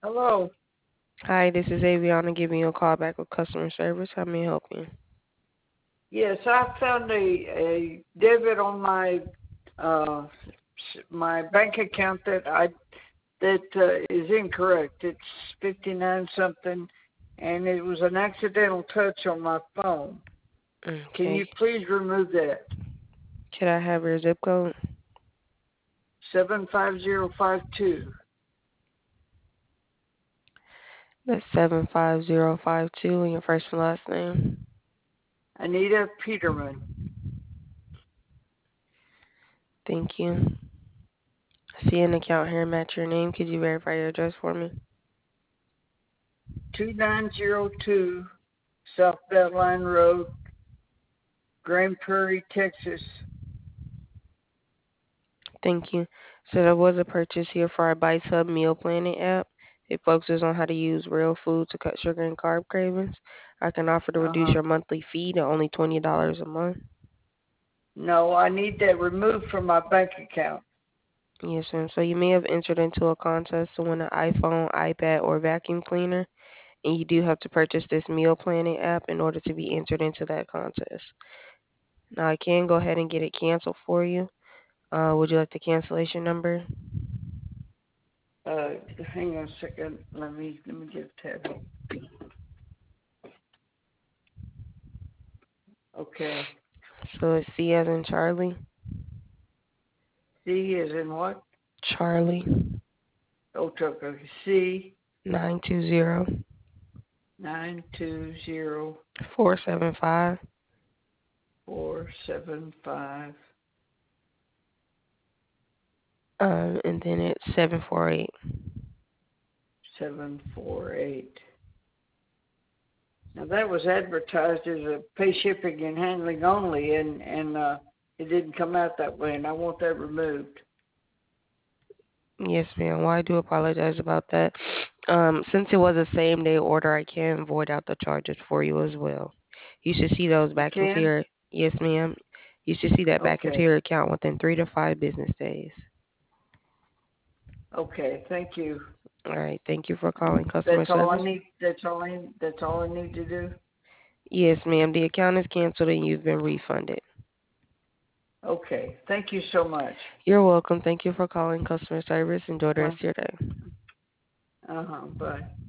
Hello. Hi, this is Aviana giving you a call back with customer service. How may I help you? Yes, I found a debit on uh my bank account that is incorrect. It's 59 something, and it was an accidental touch on my phone. Can Okay. you please remove that? Could I have your zip code? 75052. That's 75052 and your first and last name. Anita Peterman. Thank you. I see an account here match your name. Could you verify your address for me? 2902 South Beltline Road, Grand Prairie, Texas. Thank you. So there was a purchase here for our Bites Hub Meal Planning app. It focuses on how to use real food to cut sugar and carb cravings. I can offer to reduce Uh-huh. your monthly fee to only $20 a month. No, I need that removed from my bank account. Yes, ma'am. So you may have entered into a contest to win an iPhone, iPad, or vacuum cleaner, and you do have to purchase this meal planning app in order to be entered into that contest. Now I can go ahead and get it canceled for you. Would you like the cancellation number? Uh, Hang on a second. Let me get a tab. Okay. So it's C as in Charlie, C is in what? Charlie Oh, okay. C 920 920 475, 475 and then it's 748. 748. Now that was advertised as a pay shipping and handling only, and it didn't come out that way, and I want that removed. Yes, ma'am. Well, I do apologize about that. Since it was a same day order, I can void out the charges for you as well. You should see those You back into can? your, yes, ma'am. You should see that back into Okay. your account within 3 to 5 business days. Okay. Thank you. All right. Thank you for calling customer That's all I service. need. That's all I need to do. Yes, ma'am. The account is canceled and you've been refunded. Okay. Thank you so much. You're welcome. Thank you for calling customer service. Enjoy the Uh rest of your day. huh. Bye.